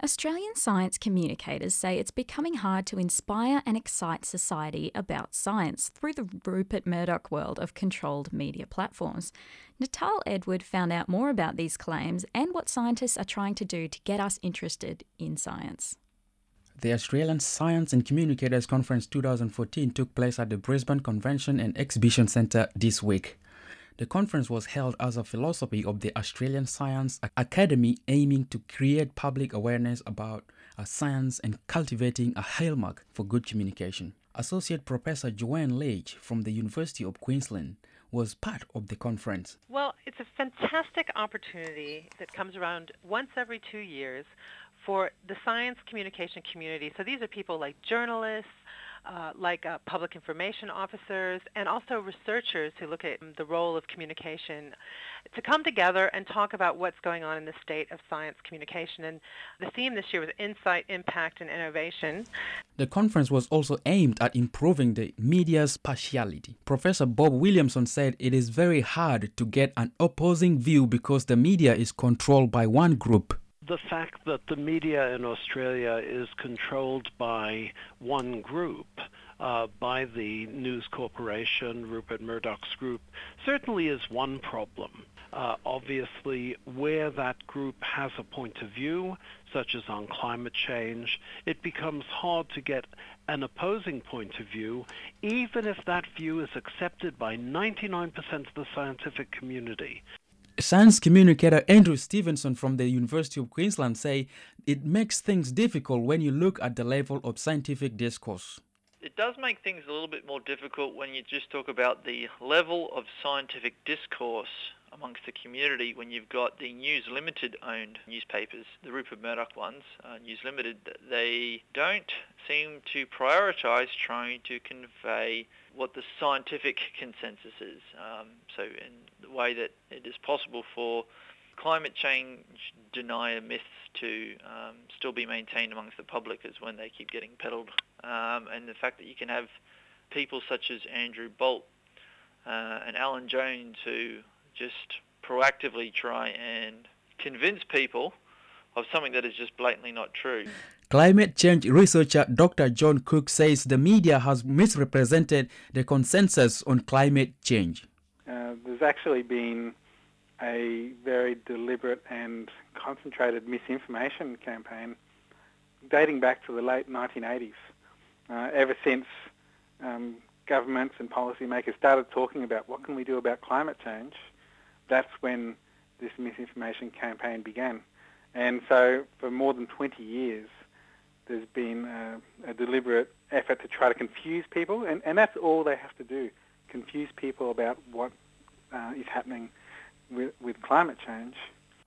Australian science communicators say it's becoming hard to inspire and excite society about science through the Rupert Murdoch world of controlled media platforms. Natal Edward found out more about these claims and what scientists are trying to do to get us interested in science. The Australian Science and Communicators Conference 2014 took place at the Brisbane Convention and Exhibition Centre this week. The conference was held as a philosophy of the Australian Science Academy, aiming to create public awareness about science and cultivating a hallmark for good communication. Associate Professor Joanne Leach from the University of Queensland was part of the conference. Well, it's a fantastic opportunity that comes around once every 2 years for the science communication community. So these are people like journalists, public information officers, and also researchers who look at the role of communication to come together and talk about what's going on in the state of science communication. And the theme this year was Insight, Impact, and Innovation. The conference was also aimed at improving the media's partiality. Professor Bob Williamson said it is very hard to get an opposing view because the media is controlled by one group. The fact that the media in Australia is controlled by one group, by the News Corporation, Rupert Murdoch's group, certainly is one problem. Obviously, where that group has a point of view, such as on climate change, it becomes hard to get an opposing point of view, even if that view is accepted by 99% of the scientific community. Science communicator Andrew Stevenson from the University of Queensland say it makes things difficult when you look at the level of scientific discourse. It does make things a little bit more difficult when you just talk about the level of scientific discourse amongst the community when you've got the News Limited owned newspapers, the Rupert Murdoch ones, News Limited. They don't seem to prioritise trying to convey what the scientific consensus is. So in the way that it is possible for climate change denier myths to still be maintained amongst the public is when they keep getting peddled. And the fact that you can have people such as Andrew Bolt and Alan Jones who just proactively try and convince people of something that is just blatantly not true. Climate change researcher Dr. John Cook says the media has misrepresented the consensus on climate change. There's actually been a very deliberate and concentrated misinformation campaign dating back to the late 1980s. Ever since governments and policymakers started talking about what can we do about climate change, that's when this misinformation campaign began. And so for more than 20 years, there's been a deliberate effort to try to confuse people, and that's all they have to do, confuse people about what is happening with climate change.